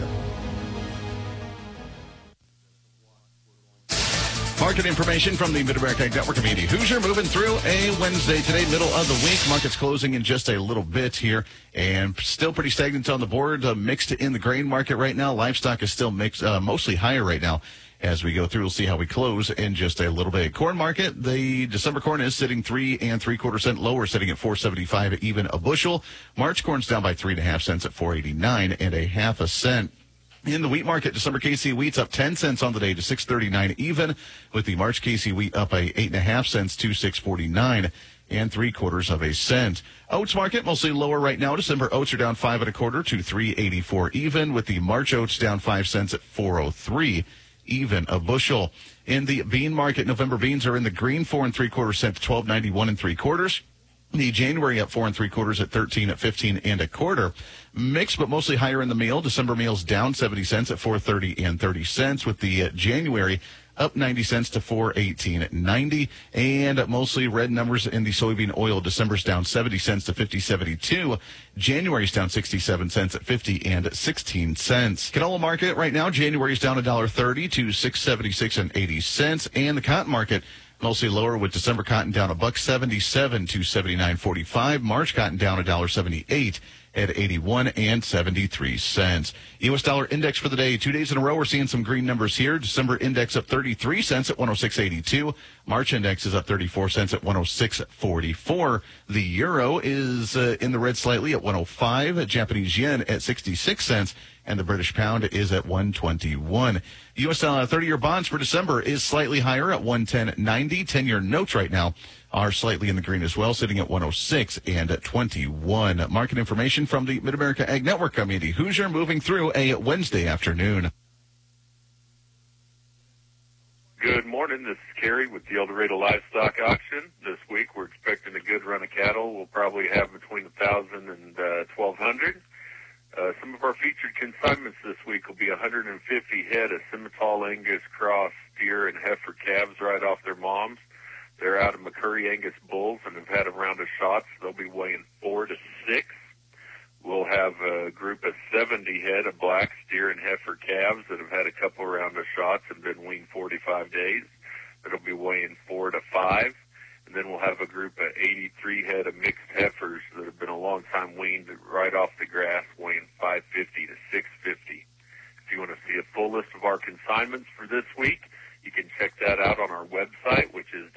S17: Market information from the Mid-America Ag Network Community Hoosier, moving through a Wednesday today, middle of the week. Market's closing in just a little bit here, and still pretty stagnant on the board. Mixed in the grain market right now. Livestock is still mixed, mostly higher right now. As we go through, we'll see how we close in just a little bit. Corn market, the December corn is sitting 3 3/4 cents lower, sitting at $4.75 even a bushel. March corn's down by 3.5 cents at $4.89 1/2 cent. In the wheat market, December KC wheat's up 10 cents on the day to $6.39 even, with the March KC wheat up by 8.5 cents to $6.49 3/4 cents. Oats market mostly lower right now. December oats are down 5 1/4 to $3.84 even, with the March oats down 5 cents at $4.03 even a bushel. In the bean market, November beans are in the green 4 3/4 cents to $12.91 3/4. The January up 4 3/4 at $13.15 1/4. Mixed, but mostly higher in the meal. December meals down 70 cents at $4.30 30 with the January up 90 cents to $4.18.90. And mostly red numbers in the soybean oil. December's down 70 cents to $50.72. January's down 67 cents at $50.16. Canola market right now, January's down $1.30 to $6.76 80. And the cotton market mostly lower, with December cotton down $1.77 to $79.45. March cotton down $1.78 at $81.73. U.S. dollar index for the day. 2 days in a row, we're seeing some green numbers here. December index up 33 cents at 106.82. March index is up 34 cents at 106.44. The euro is in the red slightly at 105. Japanese yen at 66 cents. And the British pound is at 121. U.S. 30-year bonds for December is slightly higher at 110.90. 10-year notes right now are slightly in the green as well, sitting at 106 and at 21. Market information from the Mid-America Ag Network Community Hoosier, moving through a Wednesday afternoon.
S7: Good morning. This is Kerry with the El Dorado Livestock Auction. This week we're expecting a good run of cattle. We'll probably have between 1,000 and 1,200. Some of our featured consignments this week will be 150 head of Simmental Angus cross steer and heifer calves right off their moms. They're out of McCurry Angus bulls and have had a round of shots. They'll be weighing 4 to 6. We'll have a group of 70 head of black steer and heifer calves that have had a couple round of shots and been weaned 45 days. That'll be weighing 4 to 5. And then we'll have a group of 83 head of mixed heifers that have been a long time weaned right off the grass, weighing 550 to 650. If you want to see a full list of our consignments for this week, you can check that out on our website, which is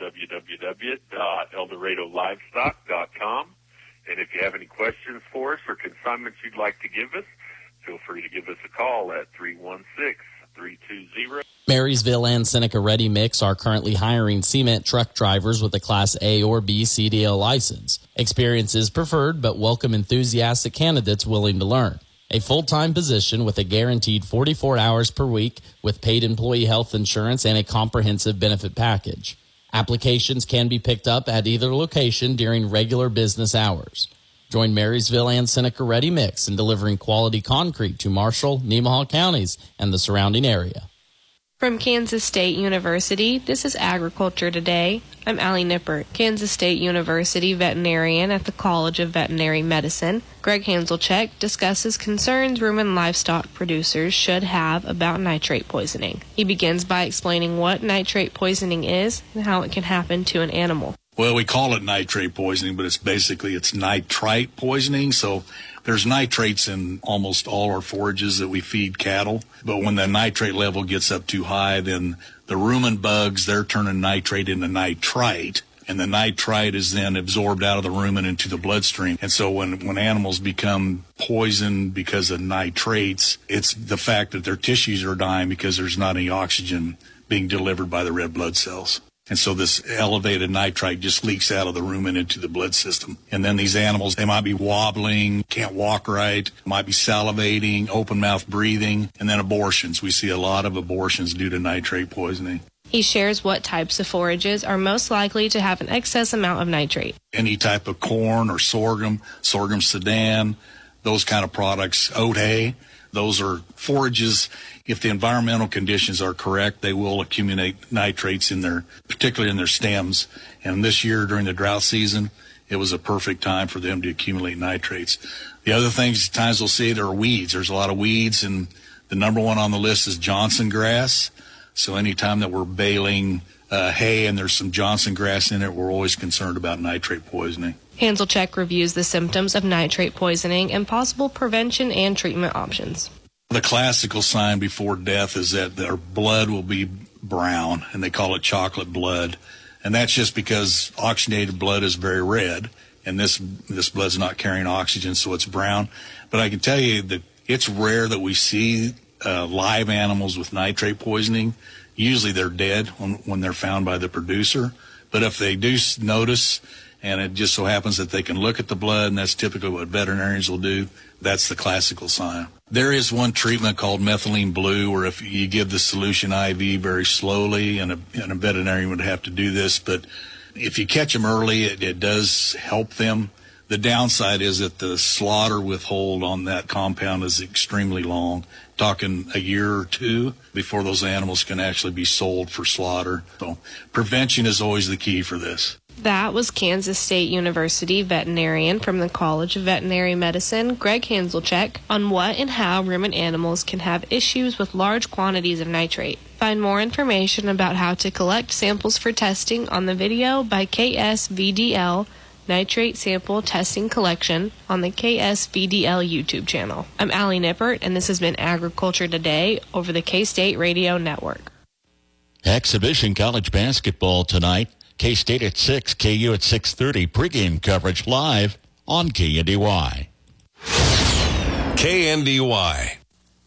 S7: www.eldorado.livestock.com. And if you have any questions for us or consignments you'd like to give us, feel free to give us a call at 316-320.
S11: Marysville and Seneca Ready Mix are currently hiring cement truck drivers with a Class A or B CDL license. Experience is preferred, but welcome enthusiastic candidates willing to learn. A full-time position with a guaranteed 44 hours per week with paid employee health insurance and a comprehensive benefit package. Applications can be picked up at either location during regular business hours. Join Marysville and Seneca Ready Mix in delivering quality concrete to Marshall, Nemaha counties, and the surrounding area.
S4: From Kansas State University, this is Agriculture Today. I'm Allie Nippert, Kansas State University veterinarian at the College of Veterinary Medicine. Greg Hanselchek discusses concerns rumen livestock producers should have about nitrate poisoning. He begins by explaining what nitrate poisoning is and how it can happen to an animal.
S8: Well, we call it nitrate poisoning, but it's nitrite poisoning. So there's nitrates in almost all our forages that we feed cattle. But when the nitrate level gets up too high, then the rumen bugs, they're turning nitrate into nitrite. And the nitrite is then absorbed out of the rumen into the bloodstream. And so when animals become poisoned because of nitrates, it's the fact that their tissues are dying because there's not any oxygen being delivered by the red blood cells. And so this elevated nitrite just leaks out of the rumen into the blood system. And then these animals, they might be wobbling, can't walk right, might be salivating, open mouth breathing, and then abortions. We see a lot of abortions due to nitrate poisoning.
S4: He shares what types of forages are most likely to have an excess amount of nitrate.
S8: Any type of corn or sorghum sudan, those kind of products, oat hay, those are forages. If the environmental conditions are correct, they will accumulate nitrates particularly in their stems. And this year during the drought season, it was a perfect time for them to accumulate nitrates. The other times we'll see there are weeds. There's a lot of weeds, and the number one on the list is Johnson grass. So anytime that we're baling hay and there's some Johnson grass in it, we're always concerned about nitrate poisoning.
S4: Hanselchek reviews the symptoms of nitrate poisoning and possible prevention and treatment options.
S8: The classical sign before death is that their blood will be brown, and they call it chocolate blood. And that's just because oxygenated blood is very red, and this blood's not carrying oxygen, so it's brown. But I can tell you that it's rare that we see live animals with nitrate poisoning. Usually they're dead when they're found by the producer. But if they do notice, and it just so happens that they can look at the blood, and that's typically what veterinarians will do, that's the classical sign. There is one treatment called methylene blue, where if you give the solution IV very slowly, and a veterinarian would have to do this, but if you catch them early, it does help them. The downside is that the slaughter withhold on that compound is extremely long, talking a year or two before those animals can actually be sold for slaughter. So prevention is always the key for this.
S4: That was Kansas State University veterinarian from the College of Veterinary Medicine, Greg Hanselchek, on what and how rumen animals can have issues with large quantities of nitrate. Find more information about how to collect samples for testing on the video by KSVDL Nitrate Sample Testing Collection on the KSVDL YouTube channel. I'm Allie Nippert, and this has been Agriculture Today over the K-State Radio Network.
S9: Exhibition college basketball tonight. K-State at 6, KU at 6:30. Pregame coverage live on KNDY.
S13: KNDY.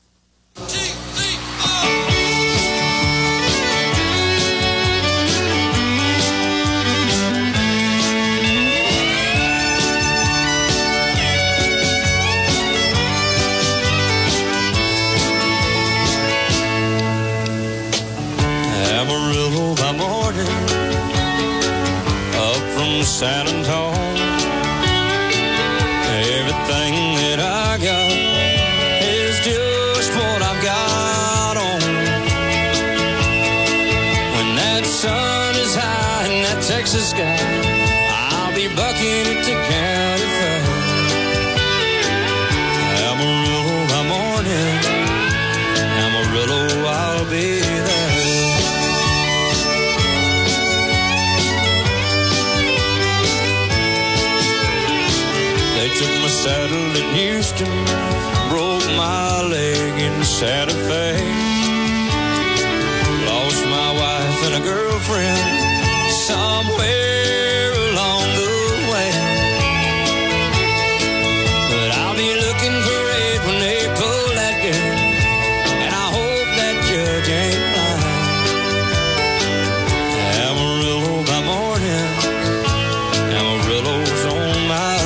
S19: Amarillo by morning, up from San Antonio. Everything that I got is just what I've got on. When that sun is high in that Texas sky, I'll be bucking at the county fair. Amarillo by morning, Amarillo, I'll be there. Took my saddle in Houston, broke my leg in Santa Fe, lost my wife and a girlfriend somewhere along the way. But I'll be looking for it when they pull that gun, and I hope that judge ain't lying. Amarillo by morning, Amarillo's on my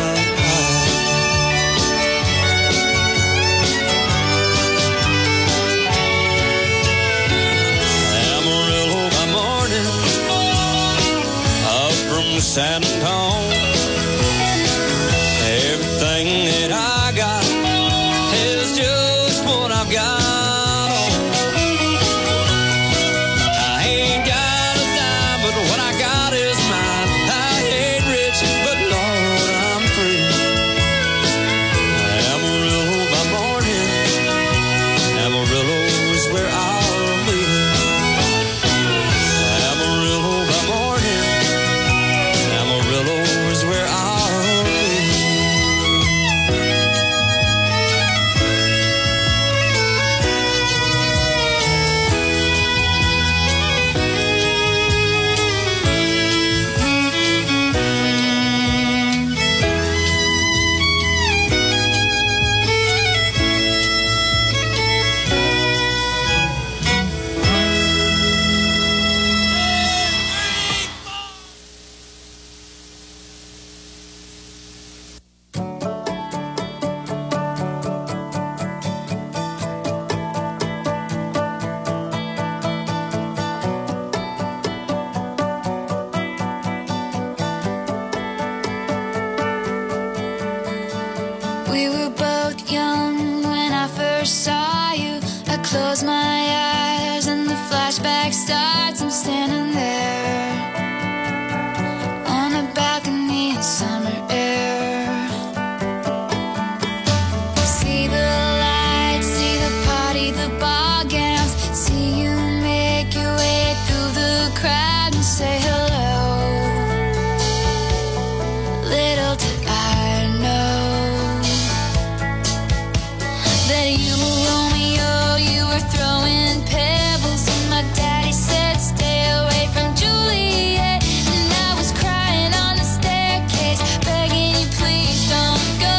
S19: everything that I got is just what I've got. I ain't got a dime, but what I got is mine. I ain't rich, but Lord, I'm free. Amarillo by morning, Amarillo is where I'll be. Amarillo by morning, Amarillo is where I'll be.
S13: We were both young when I first saw you. I close my eyes and the flashback starts. I'm standing there on a balcony in summer air. See the lights, see the party, the ball gowns. See you make your way through the crowd and say hello. Little did I know that you were Romeo, you were throwing pebbles, and my daddy said stay away from Juliet, and I was crying on the staircase, begging you please don't go.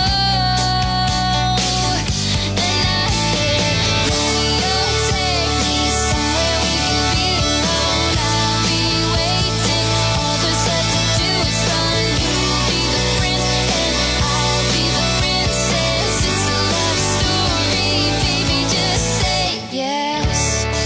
S13: And I said, Romeo, take me somewhere we can be alone. I'll be waiting, all there's left to do is run. You'll be the prince and I'll be the princess. It's a love story, baby, just say yes.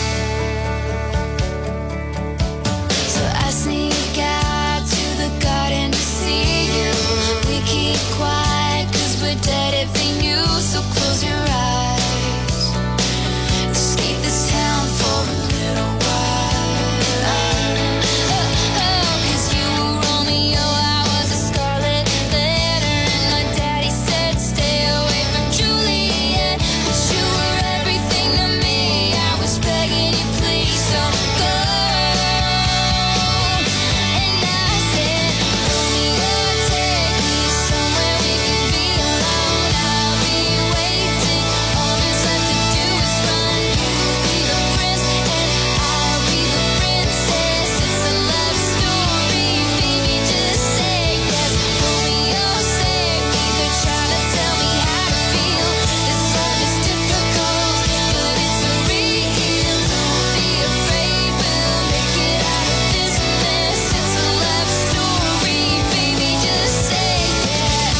S13: So I sneak out to the garden to see you. We keep quiet 'cause we're dead every you. So close your eyes, escape this town for a little while. Oh, 'cause you were Romeo, I was a scarlet letter, and my daddy said stay away from Juliet, but you were everything to me. I was begging you please don't go. And I said, Romeo, take me somewhere we can be alone. I'll be waiting, all there's left to do is run. You'll be the prince and I'll be the princess. It's a love story, baby, just say yes. Romeo, save me, they're trying to tell me how to feel. This love is difficult, but it's real. Don't be afraid, we'll make it out of this mess. It's a love story, baby, just say yes.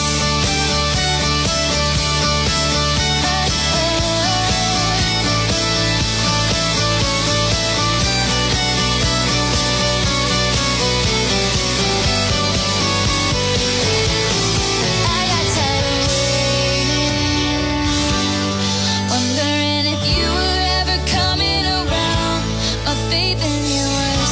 S13: I got tired of waiting, wondering if you were ever coming around. My faith in you was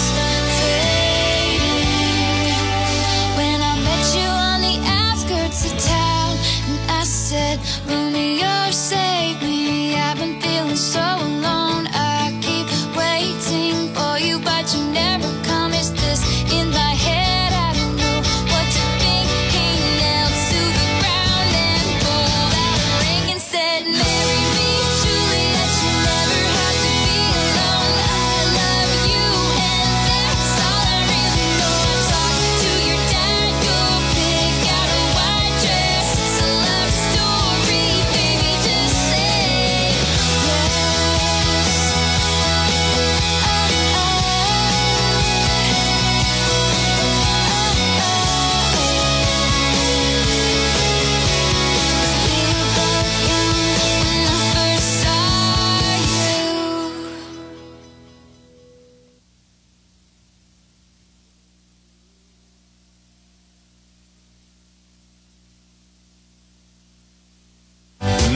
S13: fading when I met you on the outskirts of town, and I said, Romeo, save me. I've been feeling so alone. I keep waiting for you, but you never come. Is this in my head? I don't know what to think. He knelt to the ground and pulled out a ring and said, marry me, Juliet. You never have to be alone. I love you, and that's all I really know. I talked to your dad, you'll pick out a white dress. It's a love story,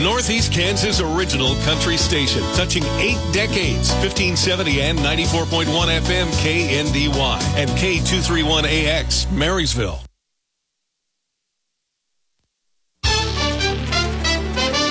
S14: Northeast Kansas original country station, touching 8 decades. 1570 and 94.1 FM KNDY and K231AX, Marysville.